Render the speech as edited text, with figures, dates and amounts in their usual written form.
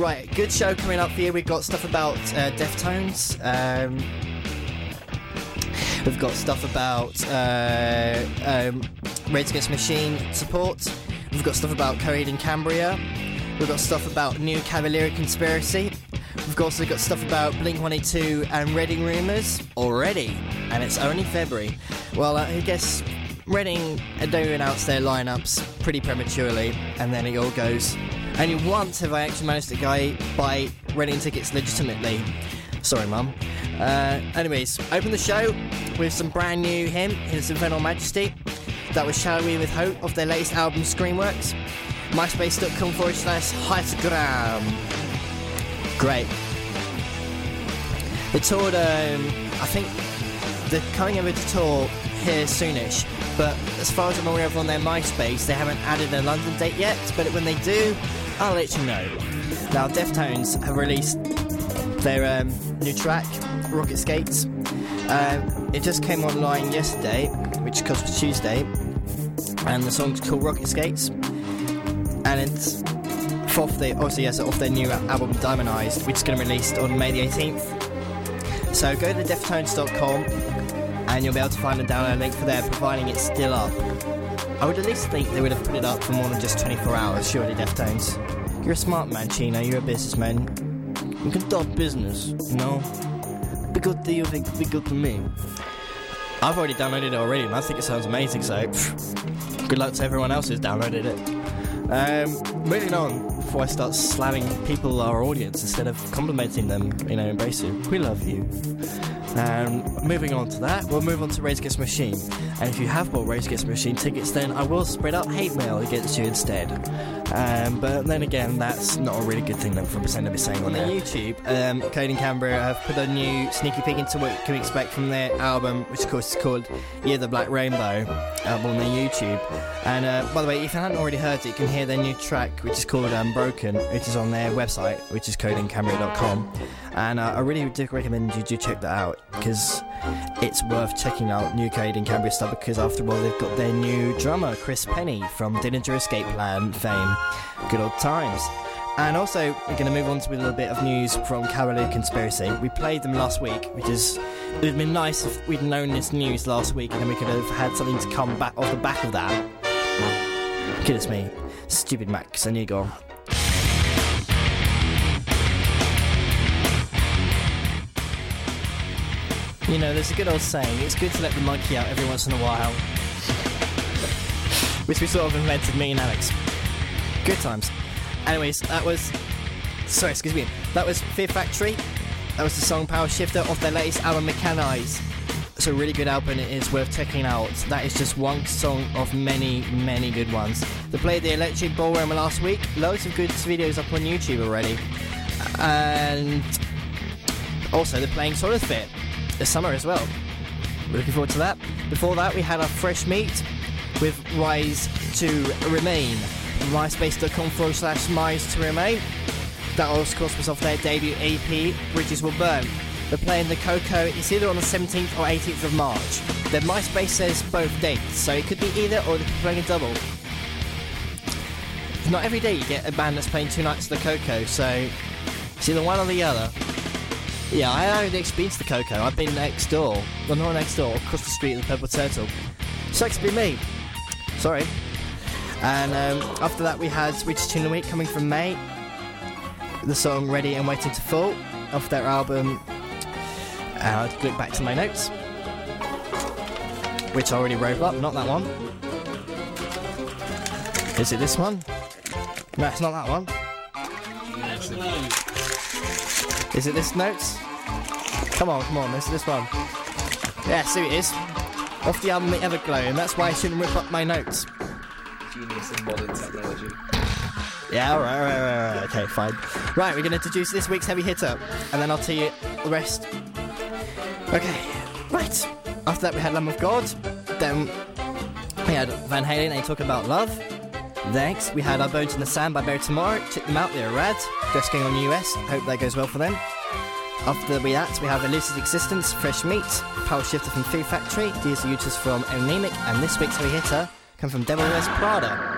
Right, good show coming up for you. We've got stuff about Deftones. We've got stuff about Rage Against the Machine support. We've got stuff about Coheed and Cambria. We've got stuff about New Cavalier Conspiracy. We've also got stuff about Blink-182 and Reading rumours already, and it's only February. Well, I guess Reading do announce their lineups pretty prematurely, and then it all goes. Only once have I actually managed to buy Reading tickets legitimately. Sorry, Mum. Anyways, open the show with some brand new hymn, His Infernal Majesty. That was Shall We With Hope of their latest album, Screamworks. MySpace.com/Heightgram. Great. They toured, I think they're coming over to tour here soonish, but as far as I'm aware of on their MySpace, they haven't added a London date yet, but when they do, I'll let you know. Now, Deftones have released their new track, Rocket Skates. It just came online yesterday, which was Tuesday, and the song's called Rocket Skates, and it's off their new album Diamondized, which is going to be released on May the 18th. So go to deftones.com and you'll be able to find a download link for there, providing it's still up. I would at least think they would have put it up for more than just 24 hours, surely, Deftones. You're a smart man, Chino, you're a businessman. You can start business, you know? Be good to you, be good to me. I've already downloaded it already, and I think it sounds amazing, so good luck to everyone else who's downloaded it. Moving on, before I start slamming people our audience instead of complimenting them, embrace you. We love you. Moving on to that, we'll move on to Rage Against the Machine. And if you have bought Rage Against the Machine tickets, then I will spread out hate mail against you instead. But then again, that's not a really good thing that I'm going to be saying on there. On YouTube, Coheed and Cambria have put a new sneaky peek into what you can expect from their album, which of course is called Year the Black Rainbow, album on their YouTube. And by the way, if you haven't already heard it, you can hear their new track, which is called Broken, which is on their website, which is coheedandcambria.com. And I really do recommend you do check that out, because it's worth checking out new Coheed and Cambria stuff, because after all, they've got their new drummer, Chris Penny, from Dillinger Escape Plan fame. Good old times. And also, we're going to move on to a little bit of news from Cavalier Conspiracy. We played them last week, it would have been nice if we'd known this news last week, and then we could have had something to come back off the back of that. Goodness me. Stupid Max and Igor. There's a good old saying, it's good to let the monkey out every once in a while. Which we sort of invented, me and Alex. Good times. Anyways, that was Fear Factory. That was the song Power Shifter off their latest album, Mechanize. It's a really good album, it is worth checking out. That is just one song of many, many good ones. They played the Electric Ballroom last week. Loads of good videos up on YouTube already. And also they're playing Solid Fit this summer as well. We're looking forward to that. Before that, we had our fresh meat with Rise to Remain. MySpace.com/Rise to Remain. That, of course, was off their debut EP, Bridges Will Burn. They're playing the Coco. It's either on the 17th or 18th of March. Their MySpace says both dates, so it could be either, or they could be playing a double. Not every day you get a band that's playing 2 nights at the Coco, so it's either one or the other. Yeah, I haven't experienced the Coco. I've been next door. Well, not next door, across the street at the Purple Turtle. Sucks to be me. Sorry. And after that we had Swedish Tune of the Week coming from May. The song Ready and Waiting to Fall off their album. I'll look back to my notes, which I already wrote up, not that one. Is it this one? No, it's not that one. Is it this notes? Come on, this is this one. Yeah, so it is. Off the album The Everglow, and that's why I shouldn't rip up my notes. Genius in modern technology. Yeah, alright. Okay, fine. Right, we're going to introduce this week's heavy hitter, and then I'll tell you the rest. Okay, right. After that we had Lamb of God. Then we had Van Halen, they talk about love. Next, we had Our Bones in the Sand by Barry Tomorrow. Check them out, they're rad. Just going on US, hope that goes well for them. After that, we have Elusive Existence, Fresh Meat, Power Shifter from Fear Factory, These are Utas from Anemic, and this week's heavy hitter come from Devil Wears Prada.